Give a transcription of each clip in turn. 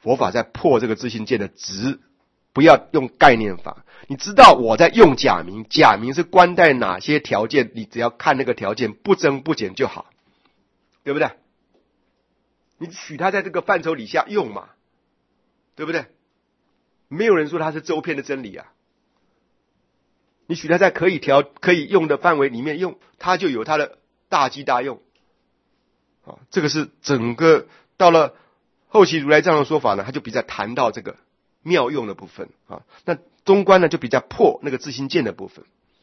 佛法在破这个自性见的执，不要用概念法。你知道我在用假名，假名是关在哪些条件，你只要看那个条件不增不减就好，对不对？你取它在这个范畴底下用嘛，对不对？没有人说它是周遍的真理啊。你取它在可以用的范围里面用，它就有它的大机大用。这个是整个到了后期如来藏的说法呢，他就比较谈到这个妙用的部分啊。那中观呢就比较破那个自性见的部分。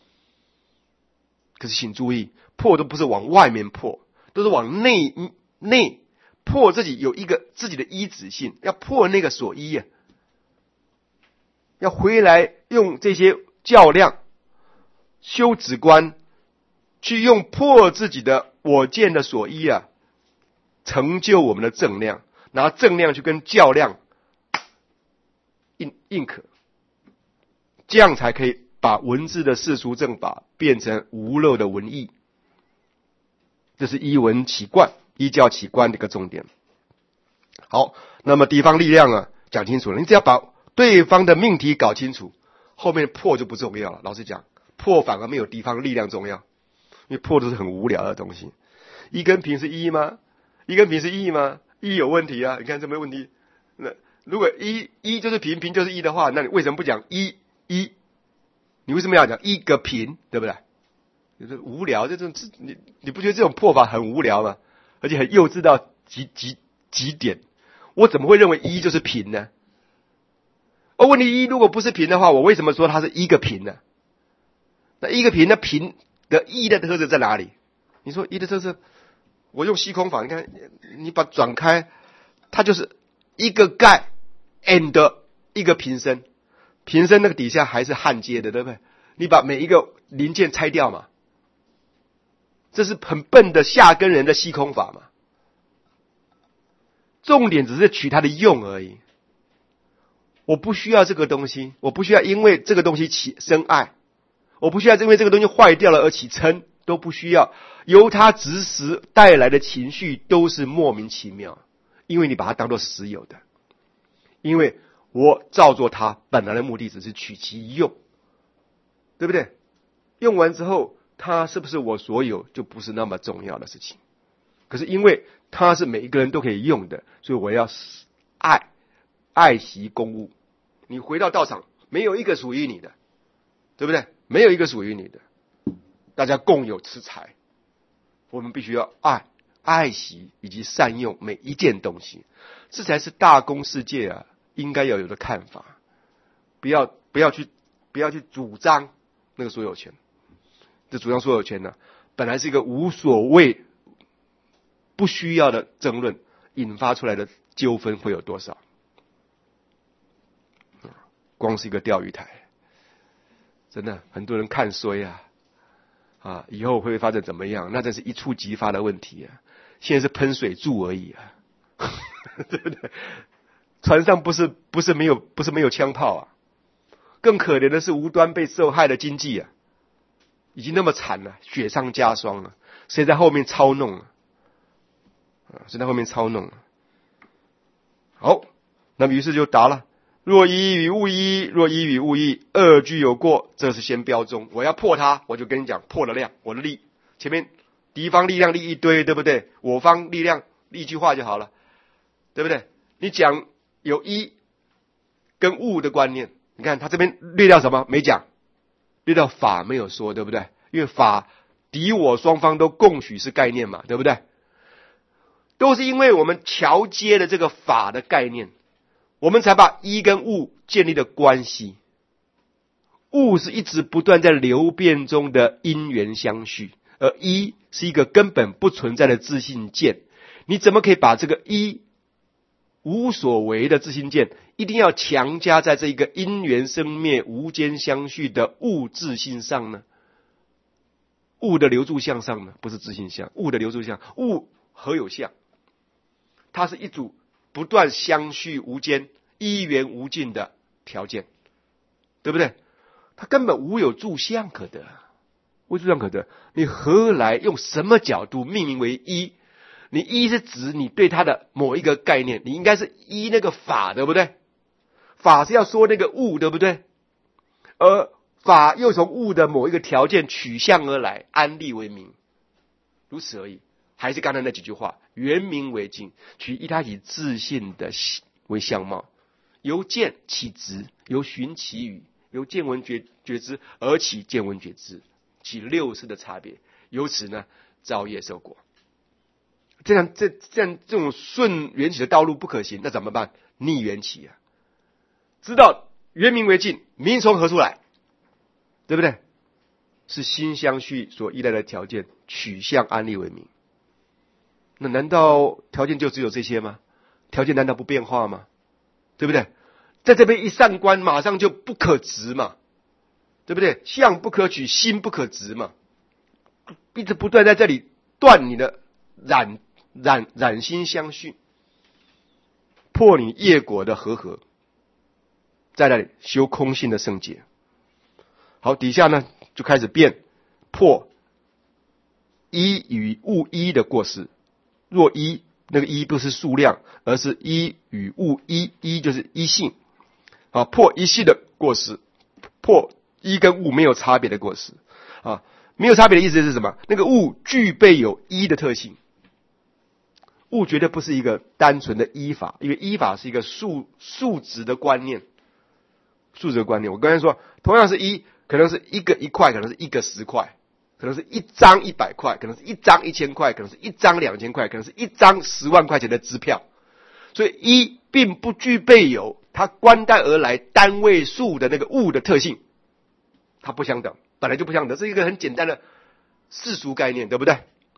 可是请注意，破都不是往外面破，都是往内破自己有一个自己的依止性，要破那个所依啊，要回来用这些较量修止观，去用破自己的我见的所依啊，成就我们的正量，拿正量去跟较量硬可，这样才可以把文字的世俗正法变成无漏的文义。这是依文起观，依教起观的一个重点。好，那么地方力量啊讲清楚了，你只要把对方的命题搞清楚，后面破就不重要了。老实讲，破反而没有地方力量重要，因为破都是很无聊的东西。一跟平是一吗？一跟平是一吗？一有问题啊！你看这没问题。那如果一就是平，平就是一的话，那你为什么不讲一？你为什么要讲一个平？对不对？就是无聊，你不觉得这种破法很无聊吗？而且很幼稚到极点。我怎么会认为一就是平呢？问题一如果不是平的话，我为什么说它是一个平呢？那一个平，那平的一的特色在哪里？你说一的特色，我用虚空法，你看你把转开，它就是一个盖 and 一个平身，平身那个底下还是焊接的，对不对？你把每一个零件拆掉嘛，这是很笨的下根人的虚空法嘛。重点只是取它的用而已。我不需要这个东西，我不需要因为这个东西起生爱，我不需要因为这个东西坏掉了而起嗔，都不需要。由它执实带来的情绪都是莫名其妙，因为你把它当作实有的，因为我照做它本来的目的只是取其用，对不对？用完之后它是不是我所有就不是那么重要的事情。可是因为它是每一个人都可以用的，所以我要爱惜公物。你回到道场，没有一个属于你的，对不对？没有一个属于你的，大家共有持财，我们必须要爱惜以及善用每一件东西，这才是大公世界啊应该要有的看法。不要去主张那个所有权。这主张所有权呢，本来是一个无所谓、不需要的争论，引发出来的纠纷会有多少？光是一个钓鱼台，真的很多人看衰啊，以后会发展怎么样？那真是一触即发的问题啊！现在是喷水柱而已啊，对不对？船上不是没有枪炮啊，更可怜的是无端被受害的经济啊，已经那么惨了，雪上加霜了，谁在后面操弄啊？谁在后面操弄啊？好，那么于是就答了。若一与物一，若一与物异，二俱有过，这是先标中。我要破它，我就跟你讲破了量，我的力。前面敌方力量立一堆，对不对？我方力量立一句话就好了，对不对？你讲有一跟物的观念，你看他这边略掉什么？没讲，略掉法没有说，对不对？因为法敌我双方都共许是概念嘛，对不对？都是因为我们桥接了这个法的概念，我们才把一跟物建立了关系。物是一直不断在流变中的因缘相续，而一是一个根本不存在的自性见。你怎么可以把这个一无所为的自性见，一定要强加在这一个因缘生灭无间相续的物自性上呢？物的流住相上呢？不是自性相，物的流住相，物何有相？它是一组不断相续无间、一缘无尽的条件，对不对？它根本无有住相可得，无住相可得，你何来用什么角度命名为一？ 你依是指你对它的某一个概念，你应该是依那个法，对不对？法是要说那个物，对不对？而法又从物的某一个条件取向而来，安立为名，如此而已。还是刚才那几句话，原名为镜，取依他以自性的为相貌，由见起执，由寻起语，由见闻觉知而起见闻觉知，起六识的差别，由此呢造业受果。这样这种顺缘起的道路不可行，那怎么办？逆缘起啊！知道原名为镜，名从何处来？对不对？是心相续所依赖的条件取向安立为名。那难道条件就只有这些吗？条件难道不变化吗？对不对？在这边一上观，马上就不可执嘛，对不对？相不可取，心不可执嘛，一直不断在这里断你的染心相续，破你业果的和，在那里修空性的圣洁。好，底下呢就开始破一与物一的过失。若一，那个一不是数量，而是一与物一就是一性。啊，破一性的过失，破一跟物没有差别的过失。啊，没有差别的意思是什么？那个物具备有一的特性。物绝对不是一个单纯的依法，因为依法是一个数值的观念。数值的观念，我刚才说，同样是一，可能是一个1块，可能是一个10块。可能是一张100块，可能是一张1000块，可能是一张2000块，可能是一张10万块钱的支票。所以一并不具备有它观待而来单位数的那个物的特性，它不相等，本来就不相等，是一个很简单的世俗概念，对不对？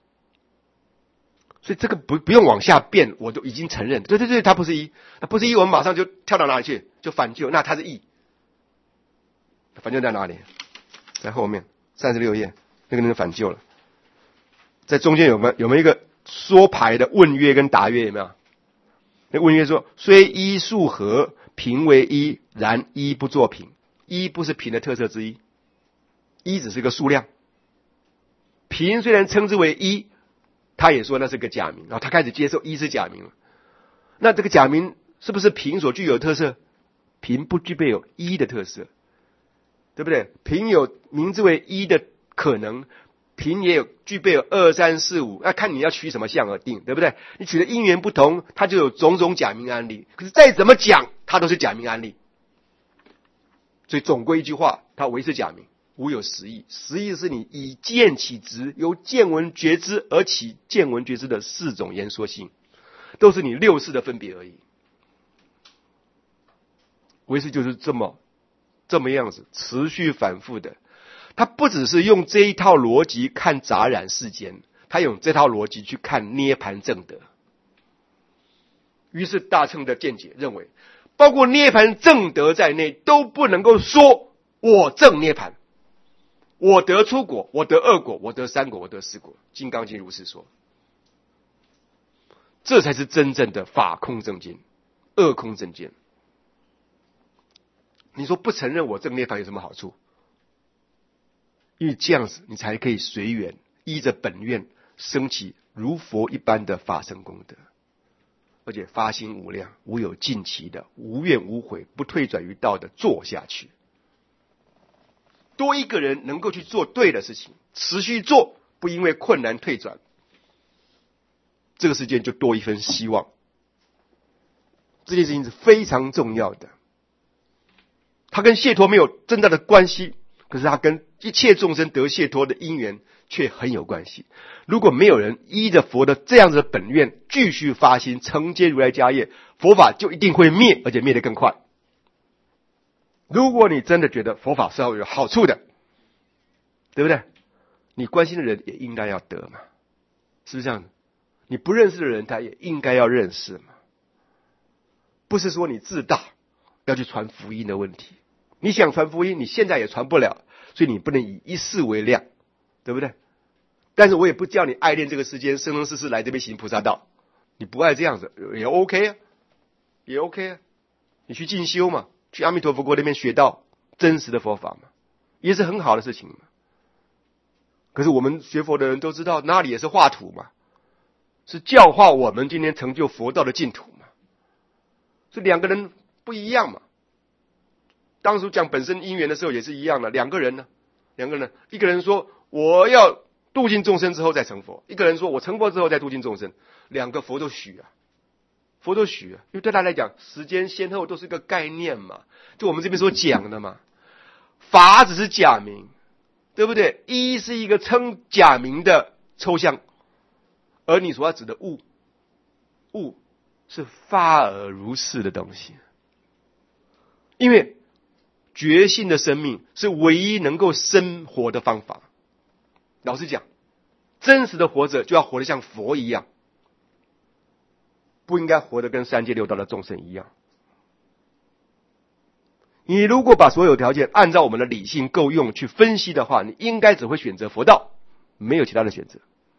所以这个不用往下变，我都已经承认，对，它不是一，那不是一，我们马上就跳到哪里去？就反究，那它是一，反究在哪里？在后面36页。那个反究了，在中间有没有一个说牌的问曰跟答曰？有没有？那问曰说：虽一数合，平为一，然一不作平。一不是平的特色之一，一只是个数量。平虽然称之为一，他也说那是个假名，然后他开始接受一是假名了。那这个假名是不是平所具有特色？平不具备有一的特色，对不对？平有名字为一的可能，平也有具备有2、3、4、5，那看你要取什么相而定，对不对？你取的因缘不同，它就有种种假名案例。可是再怎么讲，它都是假名案例。所以总归一句话，它唯是假名，无有实义。实义是你以见起执，由见闻觉知而起见闻觉知的4种言说性，都是你6识的分别而已。唯是就是这么样子，持续反复的。他不只是用这一套逻辑看杂染世间，他用这套逻辑去看涅槃正德。于是大乘的见解认为，包括涅槃正德在内，都不能够说我证涅槃，我得出果，我得2果，我得3果，我得4果。金刚经如是说，这才是真正的法空正见、二空正见。你说不承认我证涅槃有什么好处？因为这样子你才可以随缘依着本愿升起如佛一般的法身功德，而且发心无量，无有尽期的，无怨无悔，不退转于道的做下去。多一个人能够去做对的事情，持续做，不因为困难退转，这个世界就多一分希望。这件事情是非常重要的，它跟解脱没有真正的关系，可是它跟一切众生得解脱的因缘却很有关系。如果没有人依着佛的这样子的本愿继续发心承接如来家业，佛法就一定会灭，而且灭得更快。如果你真的觉得佛法是要有好处的，对不对？你关心的人也应该要得嘛，是不是这样的？你不认识的人他也应该要认识嘛。不是说你自大要去传福音的问题，你想传福音你现在也传不了，所以你不能以一世为量，对不对？但是我也不叫你爱恋这个世间，生生世世来这边行菩萨道，你不爱这样子也 OK 啊，也 OK 啊，你去进修嘛，去阿弥陀佛国那边学到真实的佛法嘛，也是很好的事情嘛。可是我们学佛的人都知道，那里也是画图嘛， 是教化我们今天成就佛道的净土嘛。这两个人不一样嘛。当初讲本身因缘的时候也是一样的，两个人，一个人说我要度尽众生之后再成佛，一个人说我成佛之后再度尽众生，两个佛都许啊，因为对他来讲，时间先后都是一个概念嘛，就我们这边所讲的嘛，法只是假名，对不对？一是一个称假名的抽象，而你所要指的物是发而如是的东西，因为觉性的生命是唯一能够生活的方法。老实讲，真实的活着就要活得像佛一样，不应该活得跟三界六道的众生一样。你如果把所有条件按照我们的理性够用去分析的话，你应该只会选择佛道，没有其他的选择。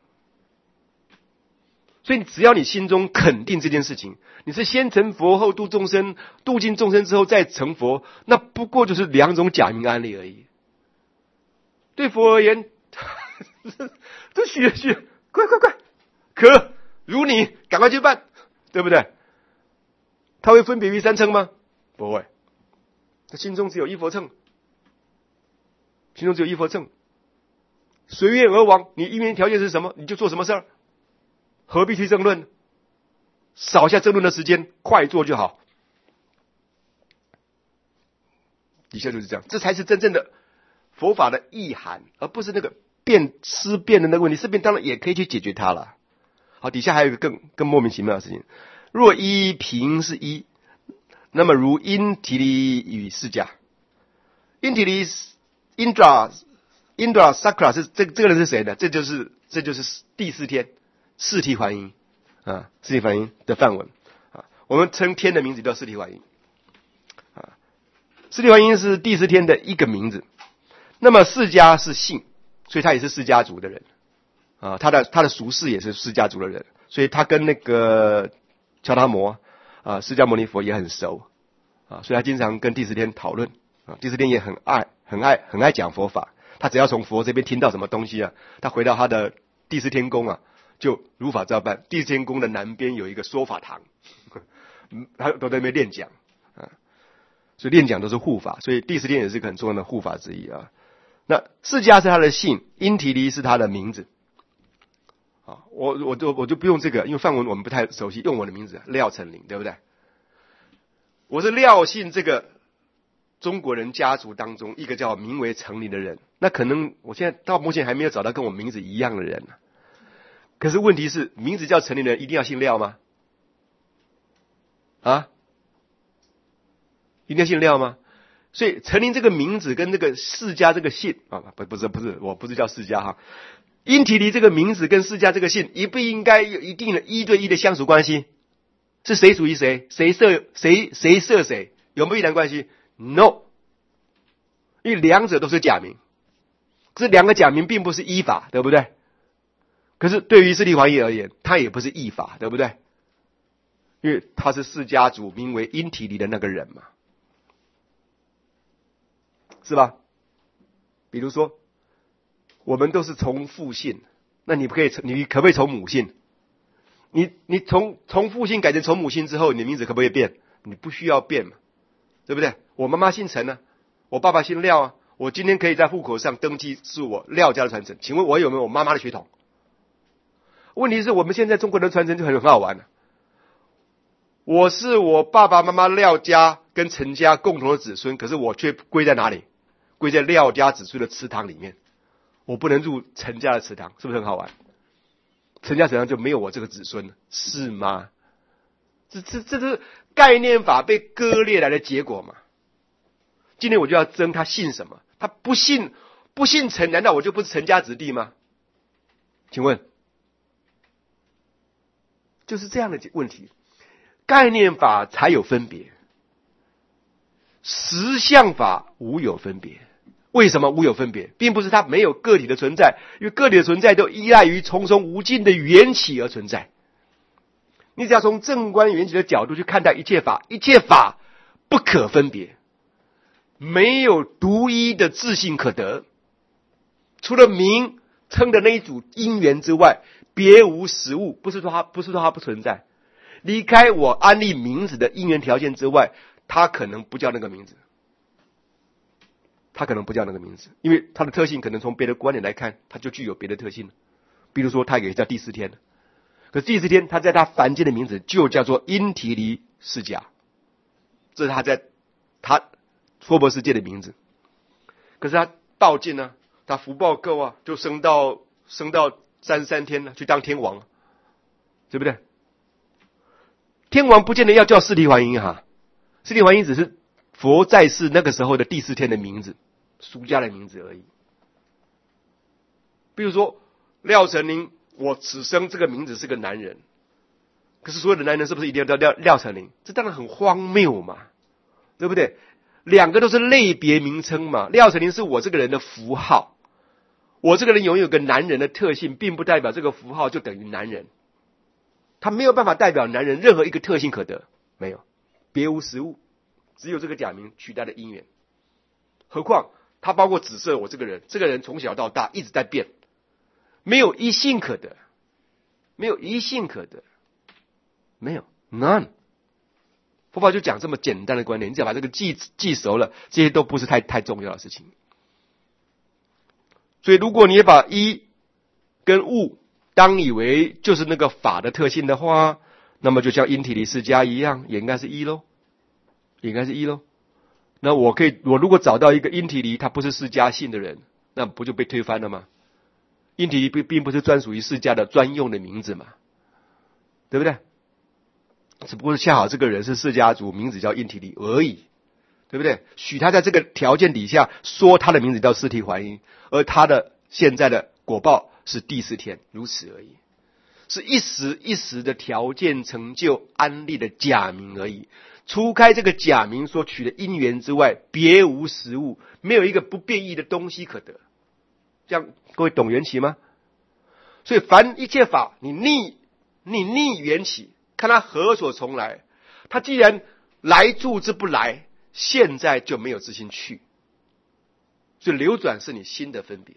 所以只要你心中肯定这件事情，你是先成佛后度众生，度尽众生之后再成佛，那不过就是两种假名案例而已。对佛而言，这许，快，可如你赶快去办，对不对？他会分别于三乘吗？不会，他心中只有一佛乘，随愿而往。你因缘条件是什么，你就做什么事儿，何必去争论？少下争论的时间，快做就好。底下就是这样，这才是真正的佛法的意涵，而不是那个思辨的那个问题。思辨当然也可以去解决它了。好，底下还有一个更莫名其妙的事情。若一平是一，那么如因提离与释迦。因提离 Indra Sakra 是这个人是谁呢？这就是第四天四谛还音啊，四谛还音的梵文啊，我们称天的名字叫四谛还音啊。四谛还音是第四天的一个名字。那么释迦是姓，所以他也是释迦族的人啊，他的俗世也是释迦族的人，所以他跟那个乔达摩啊，释迦牟尼佛也很熟啊，所以他经常跟第四天讨论啊，第四天也很爱讲佛法。他只要从佛这边听到什么东西啊，他回到他的第四天宫啊，就如法照办。第四天宫的南边有一个说法堂，他都在那边练讲啊，所以练讲都是护法，所以第四天也是一个很重要的护法之一啊。那释迦是他的姓，因提离是他的名字啊。我就不用这个，因为梵文我们不太熟悉，用我的名字廖成林，对不对？我是廖姓这个中国人家族当中一个叫名为成林的人。那可能我现在到目前还没有找到跟我名字一样的人啊。可是问题是，名字叫成林的人一定要姓廖吗？啊？一定要姓廖吗？所以成林这个名字跟这个释迦这个姓啊，不是，我不是叫释迦哈。因提离这个名字跟释迦这个姓，不应该有一定的一对一的相属关系？是谁属于谁？谁摄谁？有没有依然关系 ？No， 因为两者都是假名，这两个假名并不是依法，对不对？可是对于释谛还音而言，它也不是依法，对不对？因为他是释迦族名为因提离的那个人嘛。是吧？比如说，我们都是从父姓，那你可不可以从母姓？你从父姓改成从母姓之后，你的名字可不可以变？你不需要变嘛，对不对？我妈妈姓陈啊，我爸爸姓廖啊，我今天可以在户口上登记是我廖家的传承，请问我有没有我妈妈的血统？问题是我们现在中国人的传承就很好玩了。我是我爸爸妈妈廖家跟陈家共同的子孙，可是我却归在哪里？归在廖家子孙的祠堂里面，我不能入陈家的祠堂，是不是很好玩？陈家祠堂就没有我这个子孙了，是吗？这是概念法被割裂来的结果嘛？今天我就要争他姓什么，他不姓陈，难道我就不是陈家子弟吗？请问，就是这样的问题。概念法才有分别，实相法无有分别。为什么无有分别？并不是它没有个体的存在，因为个体的存在都依赖于重重无尽的缘起而存在。你只要从正观缘起的角度去看待一切法，一切法不可分别，没有独一的自性可得。除了名称的那一组因缘之外， 别无实物，不是说它不存在。离开我安立名字的因缘条件之外，它可能不叫那个名字。它可能不叫那个名字，因为它的特性可能从别的观点来看，它就具有别的特性了。比如说，它也叫第四天，可是第四天，它在它凡间的名字就叫做因提离释迦，这是它在它娑婆世界的名字。可是它道尽呢，它福报够啊，就升到33天了，去当天王了，对不对？天王不见得要叫四谛还因哈，四谛还因只是佛在世那个时候的第四天的名字，俗家的名字而已。比如说廖成林，我此生这个名字是个男人，可是所有的男人是不是一定要叫廖成林？这当然很荒谬嘛，对不对？两个都是类别名称嘛。廖成林是我这个人的符号，我这个人拥有个男人的特性，并不代表这个符号就等于男人，他没有办法代表男人任何一个特性可得，没有，别无实物，只有这个假名取代的因缘。何况它包括指涉我这个人，这个人从小到大一直在变，没有一性可得，没有一性可得，没有 none。佛法就讲这么简单的观点，你只要把这个记熟了，这些都不是太重要的事情。所以如果你也把一跟物当以为就是那个法的特性的话，那么就像因提离释迦一样，也应该是一咯，也应该是一咯。那我如果找到一个因提离他不是释迦性的人，那不就被推翻了吗？因提离并不是专属于释迦的专用的名字嘛，对不对？只不过是恰好这个人是释迦族，名字叫因提离而已，对不对？许他在这个条件底下说他的名字叫四谛还因，而他的现在的果报是第四天，如此而已，是一时一时的条件成就安立的假名而已。除开这个假名所取的因缘之外，别无实物，没有一个不变异的东西可得。这样各位懂缘起吗？所以凡一切法，你逆缘起，看它何所从来。它既然来处之不来，现在就没有自心去，所以流转是你心的分别。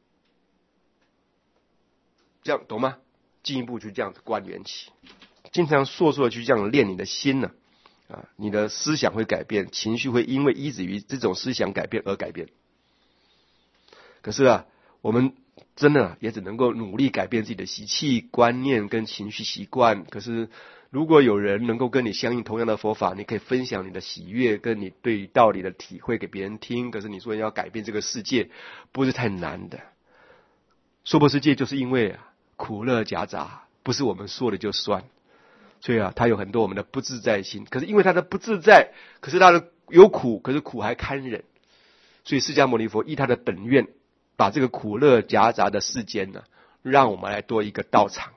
这样懂吗？进一步去这样子观缘起，经常烁烁的去这样练你的心呢，你的思想会改变，情绪会因为依止于这种思想改变而改变。可是我们真的也只能够努力改变自己的习气、观念跟情绪习惯。可是如果有人能够跟你相应同样的佛法，你可以分享你的喜悦跟你对道理的体会给别人听。可是你说要改变这个世界，不是太难的。娑婆世界就是因为苦乐夹杂，不是我们说的就算，所以它有很多我们的不自在心。可是因为它的不自在，可是它的有苦，可是苦还堪忍，所以释迦牟尼佛依他的本愿，把这个苦乐夹杂的世间让我们来多一个道场。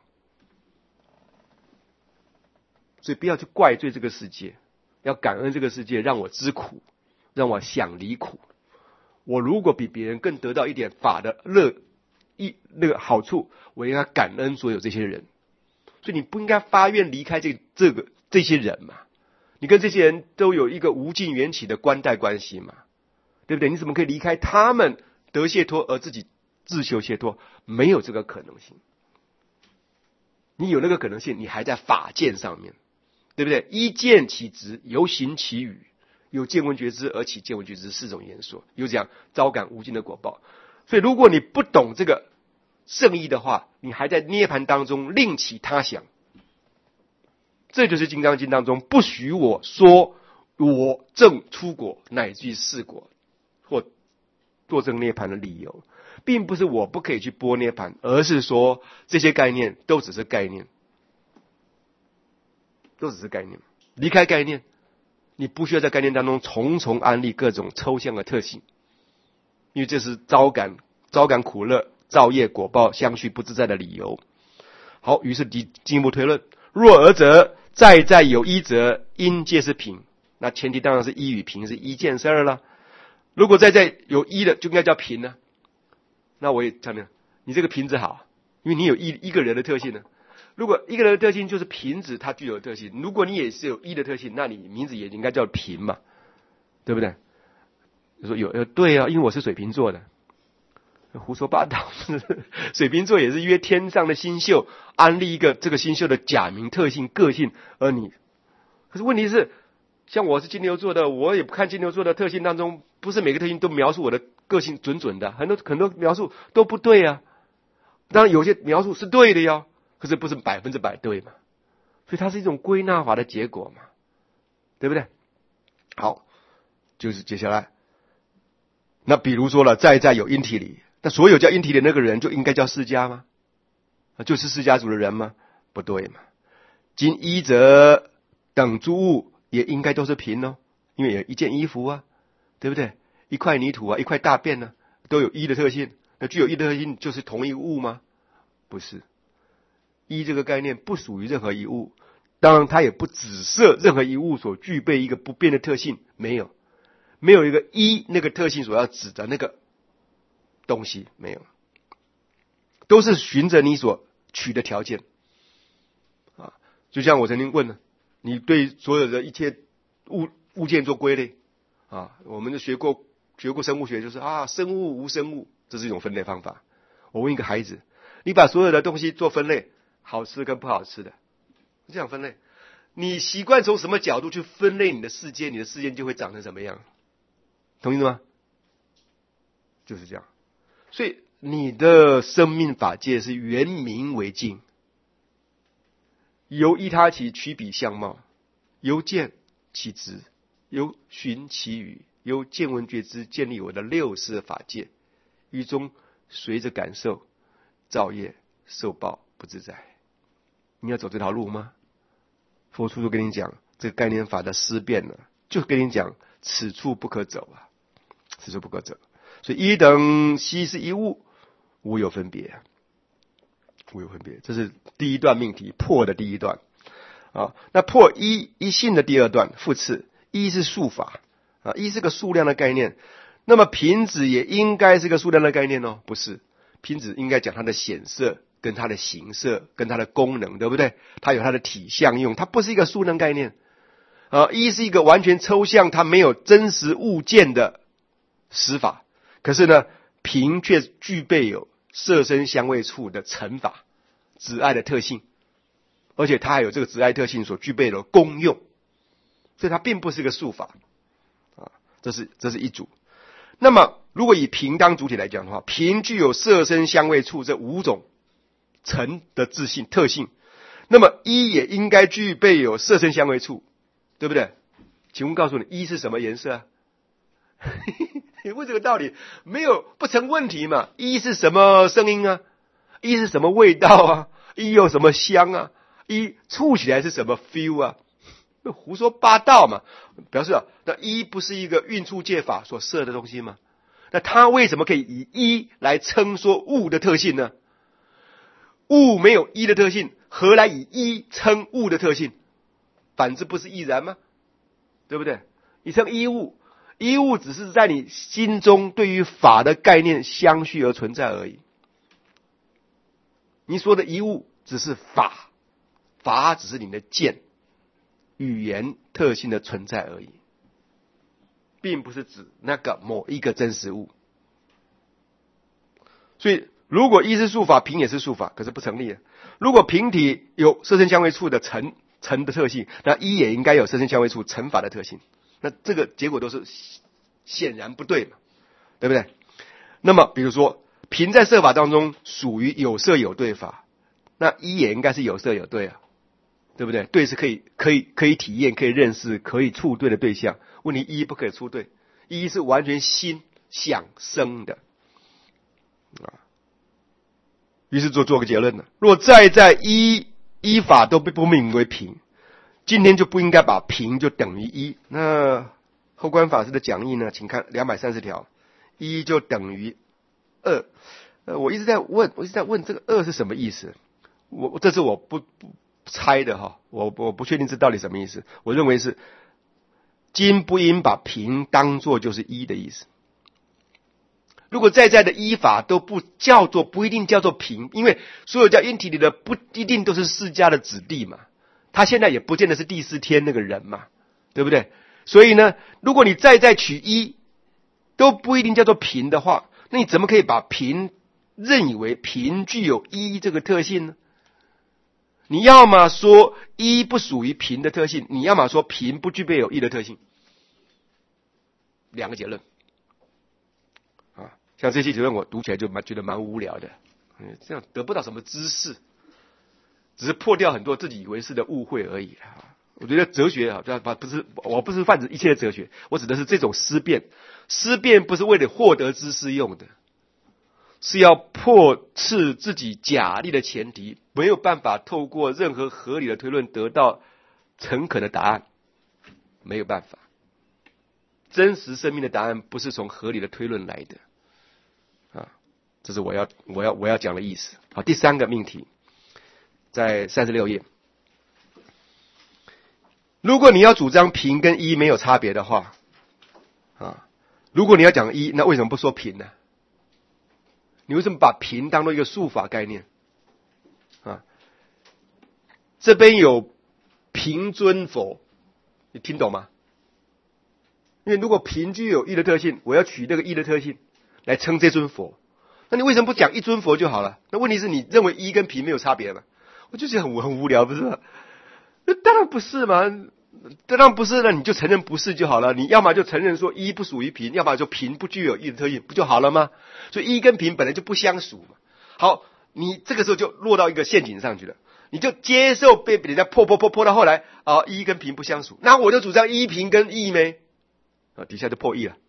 所以不要去怪罪这个世界，要感恩这个世界让我知苦，让我想离苦。我如果比别人更得到一点法的那个好处，我应该感恩所有这些人。所以你不应该发愿离开这些人嘛，你跟这些人都有一个无尽缘起的关带关系嘛，对不对？你怎么可以离开他们得解脱而自己自求解脱？没有这个可能性。你有那个可能性，你还在法见上面，对不对？依见起执，由行起语，有见闻觉知而起见闻觉知四种言说，有这样招感无尽的果报。所以如果你不懂这个圣义的话，你还在涅槃当中另起他想。这就是金刚经当中不许我说我证出果乃至四果或作证涅槃的理由，并不是我不可以去播涅槃，而是说这些概念都只是概念，都只是概念。离开概念，你不需要在概念当中重重安立各种抽象的特性，因为这是招感苦乐、造业果报相续不自在的理由。好，于是进一步推论：若尔者，在有一者，因皆是品。那前提当然是一与品是一件事了。如果在有一的，就应该叫品呢。那我也讲了，你这个品质好，因为你有一个人的特性呢。如果一个人的特性就是品质，它具有特性。如果你也是有一的特性，那你名字也应该叫品嘛，对不对？就说对啊，因为我是水瓶座的。 胡说八道。水瓶座也是约天上的星宿，安立一个这个星宿的假名、特性、个性，而你，可是问题是，像我是金牛座的，我也不看金牛座的特性当中，不是每个特性都描述我的个性准的，很多描述都不对啊。当然有些描述是对的呀，可是不是100%对嘛，所以它是一种归纳法的结果嘛，对不对？好，就是接下来，那比如说了，在有阴体里。那所有叫阴体的那个人就应该叫释迦吗？就是释迦族的人吗？不对嘛。今衣则等诸物也应该都是平哦，因为有一件衣服啊，对不对？一块泥土啊，一块大便呢，都有衣的特性。那具有衣的特性就是同一物吗？不是。衣这个概念不属于任何一物，当然它也不指涉任何一物所具备一个不变的特性，没有一个衣那个特性所要指的那个东西，没有，都是循着你所取的条件啊。就像我曾经问了，你对所有的一切物件做归类啊，我们就学过生物学，就是生物无生物，这是一种分类方法。我问一个孩子，你把所有的东西做分类，好吃跟不好吃的，这样分类，你习惯从什么角度去分类你的世界，你的世界就会长成什么样，同意吗？就是这样。所以你的生命法界是原明为净，由依他起取彼相貌，由见起执，由寻其语，由见闻觉知建立我的六识法界，于中随着感受造业受报不自在。你要走这条路吗？佛祖就跟你讲这个概念法的思辨了，就跟你讲此处不可走啊，此处不可走。所以一等悉是一物，无有分别，无有分别，这是第一段命题破的第一段啊。那破一性的第二段复次，一是数法啊，一是个数量的概念。那么品质也应该是个数量的概念哦，不是？品质应该讲它的显色跟它的形色跟它的功能，对不对？它有它的体相用，它不是一个数量概念啊。一是一个完全抽象，它没有真实物件的实法。可是呢，品却具备有色身香味触的成法、执爱的特性，而且它还有这个执爱特性所具备的功用，所以它并不是个数法啊。这是一组。那么，如果以品当主体来讲的话，品具有色身香味触这5种成的自性特性，那么一也应该具备有色身香味触，对不对？请问告诉你，一是什么颜色啊？你问这个道理不成问题嘛？一是什么声音啊？一是什么味道啊？一有什么香啊？一触起来是什么 feel 啊？胡说八道嘛！表示那一不是一个运触界法所设的东西吗？那它为什么可以以一来称说物的特性呢？物没有一的特性，何来以一称物的特性？反之不是亦然吗？对不对？你称一物，一物只是在你心中对于法的概念相续而存在而已。你说的一物只是法，法只是你的见、语言特性的存在而已，并不是指那个某一个真实物。所以如果一是数法，品也是数法，可是不成立了。如果品体有色身香味触的成的特性，那一也应该有色身香味触成法的特性，那这个结果都是显然不对嘛，对不对？那么比如说品在色法当中属于有色有对法，那一也应该是有色有对啊，对不对？对是可以体验、可以认识、可以触对的对象。问题一不可以触对，一是完全心想生的啊。于是做个结论了：若在一法都不名为品，今天就不应该把品就等于一。那后观法师的讲义呢？请看230条，一就等于二。我一直在问这个二是什么意思？这是我不猜的哈，我不确定这到底什么意思。我认为是今不应把品当作就是一的意思。如果在的依法都不一定叫做品，因为所有叫因体里的不一定都是释迦的子弟嘛，他现在也不见得是第4天那个人嘛，对不对？所以呢，如果你在取一都不一定叫做品的话， 那你怎么可以把平认以为平具有一这个特性呢？你要么说一不属于平的特性，你要么说平不具备有一的特性，两个结论。啊，像这些结论我读起来就觉得蛮无聊的，这样得不到什么知识，只是破掉很多自己以为是的误会而已啊。我觉得哲学啊，我不是泛指一切的哲学，我指的是这种思辨。思辨不是为了获得知识用的，是要破斥自己假立的前提，没有办法透过任何合理的推论得到诚恳的答案，没有办法。真实生命的答案不是从合理的推论来的，啊，这是我要讲的意思。好，第三个命题，在36页。如果你要主张平跟一没有差别的话，啊，如果你要讲一，那为什么不说平呢？你为什么把平当作一个数法概念？啊，这边有平尊佛，你听懂吗？因为如果平具有一的特性，我要取这个一的特性来称这尊佛，那你为什么不讲一尊佛就好了？那问题是你认为一跟平没有差别吗？我就觉得很无聊，不是吗？那当然不是嘛，当然不是，那你就承认不是就好了。你要么就承认说一不属于平，要么就平不具有一的特性，不就好了吗？所以一跟平本来就不相属嘛。好，你这个时候就落到一个陷阱上去了，你就接受被人家破到后来啊，一跟平不相属，那我就主张一平跟一没啊，底下就破一了。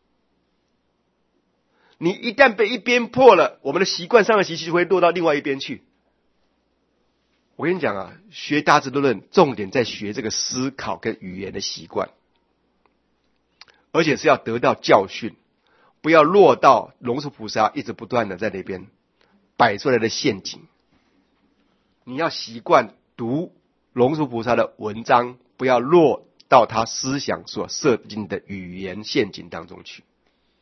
你一旦被一边破了，我们的习惯上的习气就会落到另外一边去。我跟你讲啊，学大智度论重点在学这个思考跟语言的习惯，而且是要得到教训，不要落到龙树菩萨一直不断的在那边摆出来的陷阱。你要习惯读龙树菩萨的文章，不要落到他思想所设定的语言陷阱当中去。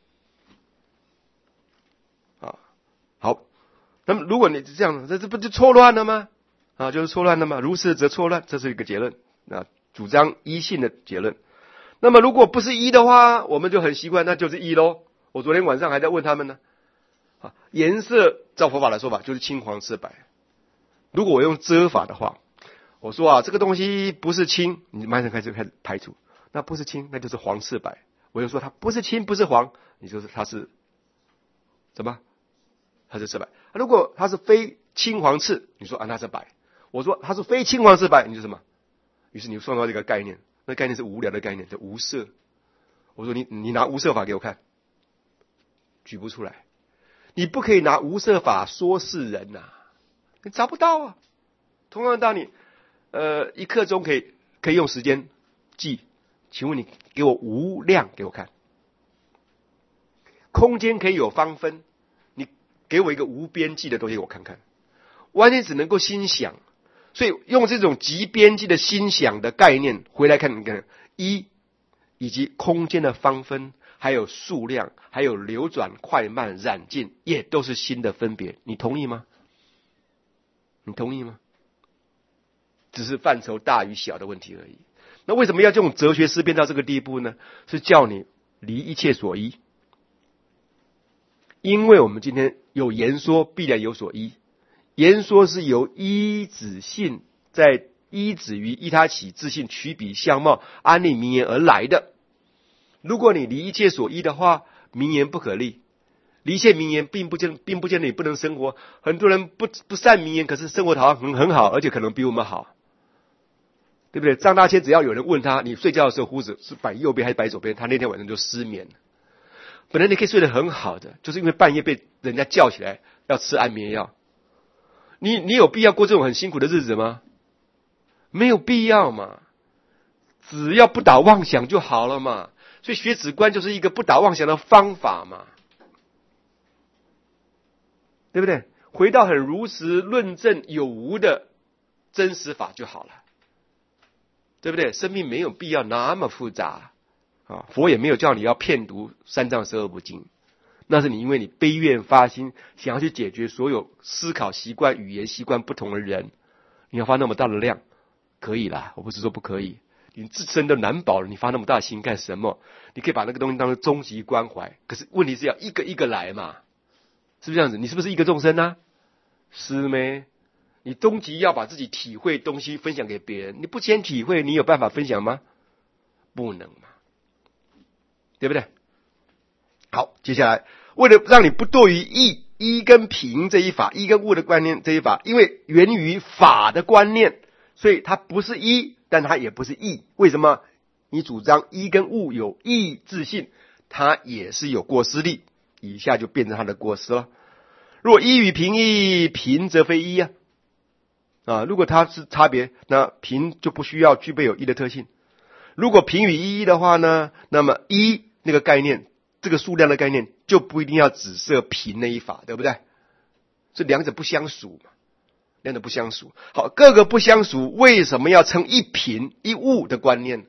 啊，好，那么如果你这样，这不就错乱了吗？啊，就是错乱的嘛，如是则错乱，这是一个结论啊，主张一性的结论。那么如果不是一的话，我们就很习惯，那就是一咯。我昨天晚上还在问他们呢，啊，颜色照佛法的说法就是青黄赤白。如果我用遮法的话，我说啊，这个东西不是青，你马上开始排除，那不是青，那就是黄赤白。我就说它不是青，不是黄，你说它是什么？它是赤白。如果它是非青黄赤，你说啊那是白。我说它是非青黄赤白，你就什么？于是你创造这个概念，那概念是无聊的概念，叫无色。我说你拿无色法给我看，举不出来。你不可以拿无色法说事人呐，你找不到啊。同样的道理，一刻钟可以用时间记，请问你给我无量给我看。空间可以有方分，你给我一个无边际的东西我看看，完全只能够心想。所以用这种极边际的心想的概念回来看，一以及空间的方分，还有数量，还有流转快慢染尽，也都是心的分别。你同意吗？你同意吗？只是范畴大与小的问题而已。那为什么要这种哲学思辨到这个地步呢？是叫你离一切所依。因为我们今天有言说，必然有所依。言说是由依止性，在依止于依他起自性取彼相貌安立名言而来的。如果你离一切所依的话，名言不可立。离一切名言并不见得你不能生活。很多人不善名言，可是生活好像很好，而且可能比我们好，对不对？张大千只要有人问他，你睡觉的时候胡子是摆右边还是摆左边，他那天晚上就失眠了。本来你可以睡得很好的，就是因为半夜被人家叫起来要吃安眠药。你有必要过这种很辛苦的日子吗？没有必要嘛，只要不打妄想就好了嘛。所以学止观就是一个不打妄想的方法嘛，对不对？回到很如实论证有无的真实法就好了，对不对？生命没有必要那么复杂啊，佛也没有叫你要遍读三藏十二部经。那是你因为你悲愿发心，想要去解决所有思考习惯、语言习惯不同的人，你要发那么大的量，可以啦，我不是说不可以。你自身都难保了，你发那么大的心干什么？你可以把那个东西当成终极关怀，可是问题是要一个一个来嘛。 是不是这样子？你是不是一个众生呢？是没？你终极要把自己体会东西分享给别人，你不先体会，你有办法分享吗？不能嘛，对不对？好，接下来为了让你不堕于一跟平这一法，一跟物的观念这一法，因为源于法的观念，所以它不是一，但它也不是异。为什么？你主张一跟物有异自性，它也是有过失力，以下就变成它的过失了。若一与平异，平则非一如果它是差别，那平就不需要具备有一的特性。如果平与一的话呢，那么一那个概念，这个数量的概念就不一定要只设平那一法，对不对？这两者不相属嘛，两者不相属。好，各个不相属，为什么要称一平一物的观念？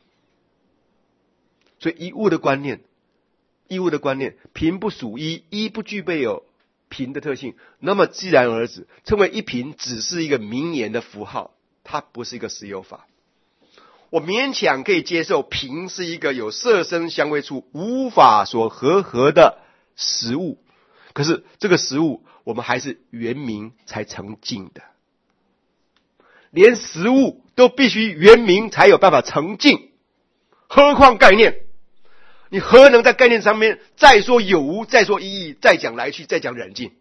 所以一物的观念，平不属一，一不具备有平的特性，那么自然而止，称为一平只是一个名言的符号，它不是一个实有法。我勉强可以接受平是一个有色声香味触无法所合的实物，可是这个实物我们还是原名才成净的，连实物都必须原名才有办法成净，何况概念？你何能在概念上面再说有无，再说意义，再讲来去，再讲冷静？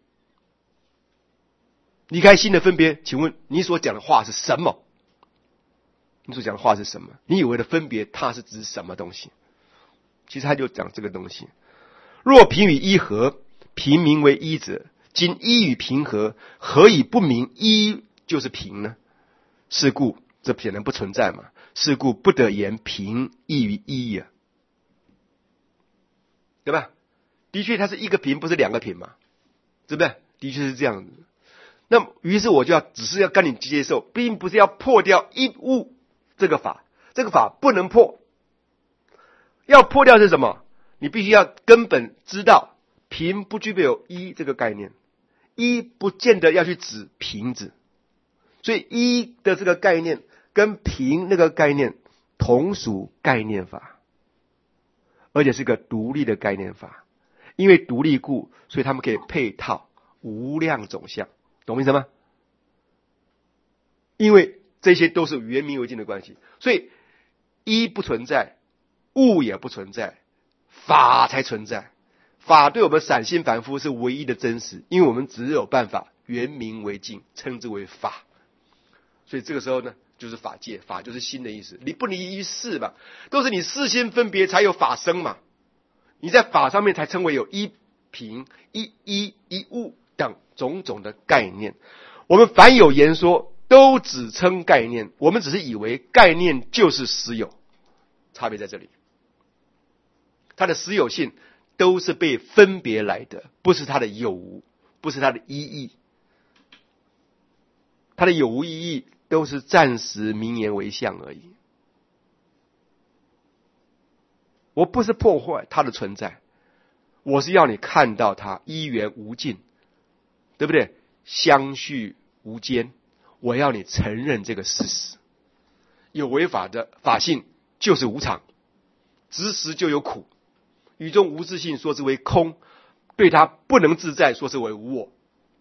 离开心的分别，请问你所讲的话是什么？你所讲的话是什么？你以为的分别，它是指什么东西？其实他就讲这个东西。若平与一合，平名为一者，今一与平合，何以不明一就是平呢？是故这显然不存在嘛。是故不得言平异于一对吧？的确它是一个平，不是两个平嘛，对不对？的确是这样子。那么于是我就只是要跟你接受，并不是要破掉一物这个法，这个法不能破。要破掉是什么？你必须要根本知道平不具备有一这个概念，一不见得要去指平字，所以一的这个概念跟平那个概念同属概念法，而且是个独立的概念法。因为独立故，所以他们可以配套无量种相，懂我意思吗？因为这些都是原名为净的关系，所以一不存在，物也不存在，法才存在。法对我们散心凡夫是唯一的真实，因为我们只有办法原名为净，称之为法。所以这个时候呢，就是法界，法就是心的意思。你不离于事嘛，都是你事先分别才有法生嘛。你在法上面才称为有一平、一物等种种的概念。我们凡有言说，都只称概念，我们只是以为概念就是实有，差别在这里。它的实有性都是被分别来的，不是它的有无，不是它的意义。它的有无意义都是暂时名言为相而已。我不是破坏它的存在，我是要你看到它一元无尽，对不对？相续无间，我要你承认这个事实。有为法的法性就是无常，执实就有苦，宇中无自性说之为空，对它不能自在说之为无我。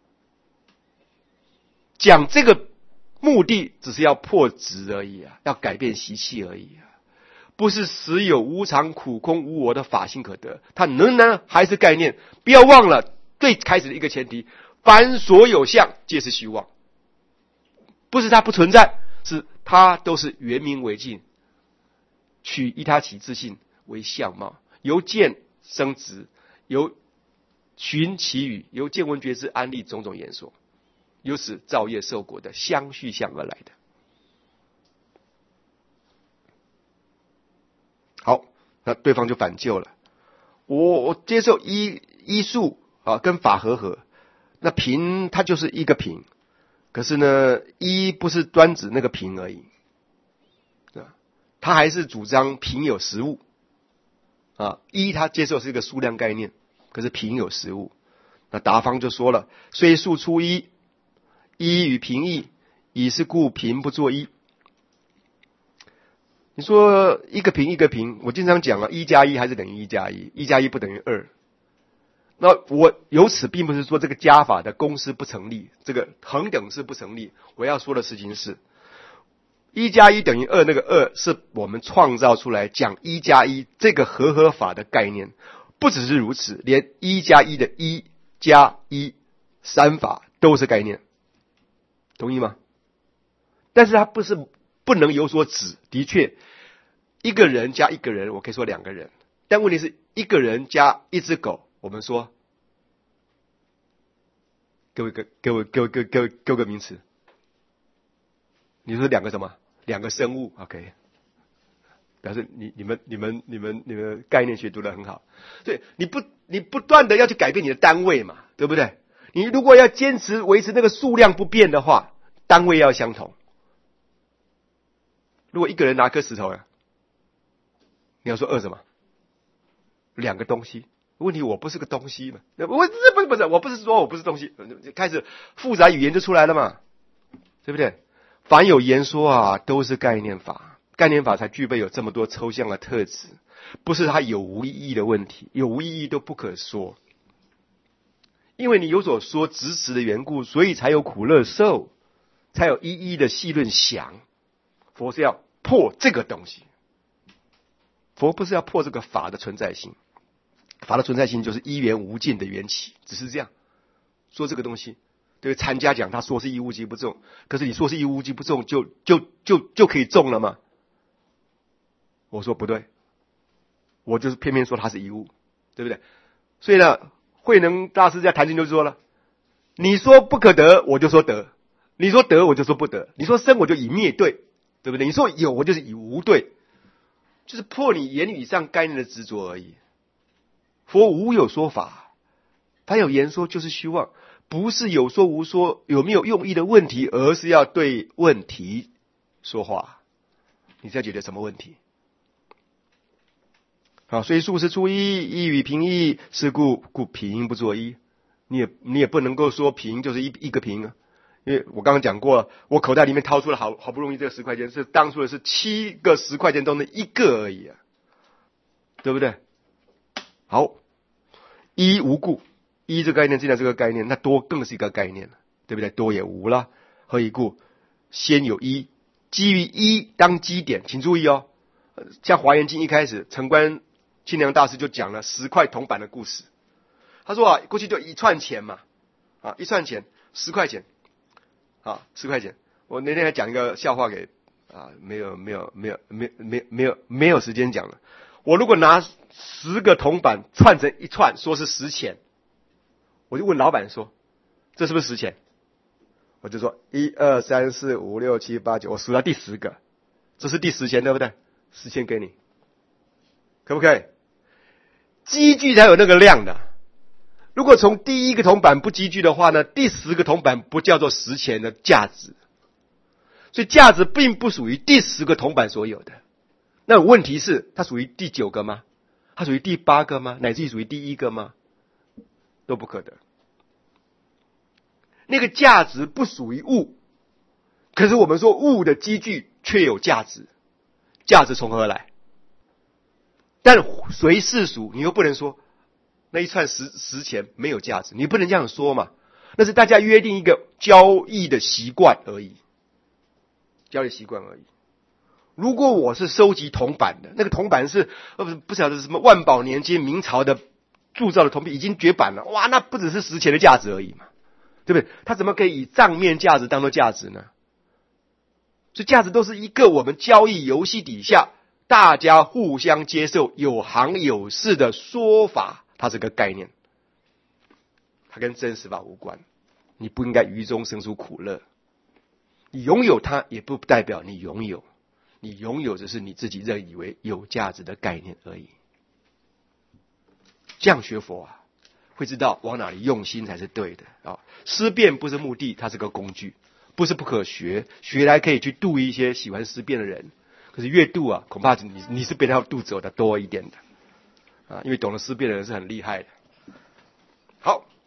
讲这个目的只是要破执而已要改变习气而已不是实有无常苦空无我的法性可得，它仍然还是概念。不要忘了最开始的一个前提，凡所有相皆是虚妄，不是它不存在，是它都是原名为净，取依他起自性为相貌，由见生执，由寻其语，由见闻觉知安立种种言说，由此造业受果的相续相而来的。好，那对方就反救了。我接受一数跟法合，那平它就是一个平，可是呢，一不是专指那个平而已，他还是主张平有实物一他接受是一个数量概念，可是平有实物。那达方就说了，虽数出一，一与平异，以是故平不作一。你说一个平一个平，我经常讲一加一还是等于一加一，一加一不等于二。 那我由此并不是说这个加法的公式不成立，这个恒等式不成立。我要说的事情是，1加1等于2，那个2是我们创造出来讲1加1这个合法的概念。不只是如此，连1加1的1加13法都是概念，同意吗？但是它不能有所指。的确，一个人加一个人，我可以说2个人，但问题是一个人加一只狗，我们说给我个名词，你说2个什么？2个生物 ，OK。表示你们概念学读得很好，所以你不断的要去改变你的单位嘛，对不对？你如果要坚持维持那个数量不变的话，单位要相同。如果一个人拿颗石头呀，你要说2什么？2个东西。问题我不是个东西嘛，不是，我不是说我不是东西，开始复杂语言就出来了嘛，对不对？凡有言说啊，都是概念法。概念法才具备有这么多抽象的特质，不是它有无意义的问题，有无意义都不可说。因为你有所说执持的缘故，所以才有苦乐受，才有一一的细论详。佛是要破这个东西，佛不是要破这个法的存在性，法的存在性就是一元无尽的缘起，只是这样说这个东西。对禅家讲，他说是一物即不中，可是你说是一物即不中，就可以中了吗？我说不对，我就是偏偏说它是一物，对不对？所以呢，慧能大师在谈经就说了，你说不可得，我就说得；你说得，我就说不得；你说生，我就以灭对，对不对？你说有，我就是以无对，就是破你言语上概念的执着而已。佛无有说法，他有言说就是虚妄，不是有说无说有没有用意的问题，而是要对问题说话。你在解决什么问题？好，所以数是出一，一与平一，是故平不作一。你也不能够说平就是一个平啊，因为我刚刚讲过了，我口袋里面掏出了好不容易这个10块钱，是当初的是7个10块钱中的1个而已啊，对不对？好，一无故，一这个概念既然是个概念，那多更是一个概念，对不对？多也无了，何以故？先有一，基于一当基点，请注意哦。像《华严经》一开始，城关清凉大师就讲了10块铜板的故事。他说啊，过去就1串钱嘛，啊，1串钱10块钱，啊，10块钱。我那天还讲一个笑话给啊，没有时间讲了。我如果拿10个铜板串成1串，说是10钱，我就问老板说，这是不是10钱？我就说1、2、3、4、5、6、7、8、9，我数到第10个，这是第10钱，对不对？10钱给你，可不可以？积聚才有那个量的。如果从第1个铜板不积聚的话呢，第10个铜板不叫做10钱的价值，所以价值并不属于第10个铜板所有的。那问题是，它属于第9个吗？它属于第8个吗？乃至于属于第1个吗？都不可得。那个价值不属于物，可是我们说物的积聚却有价值，价值从何来？但随世俗，你又不能说那一串10钱没有价值，你不能这样说嘛？那是大家约定一个交易的习惯而已，交易习惯而已。如果我是收集铜板的，那个铜板是不晓得是什么万宝年间明朝的铸造的铜币，已经绝版了，哇，那不只是10钱的价值而已嘛，对不对？它怎么可以以账面价值当作价值呢？所以价值都是一个我们交易游戏底下大家互相接受有行有市的说法，它是个概念，它跟真实法无关。你不应该于中生出苦乐，你拥有它也不代表你拥有，你拥有只是你自己认以为有价值的概念而已。这样学佛啊，会知道往哪里用心才是对的啊。思辨不是目的，它是个工具，不是不可学，学来可以去度一些喜欢思辨的人。可是越度啊，恐怕你是被他度走的多一点的啊，因为懂得思辨的人是很厉害的。好，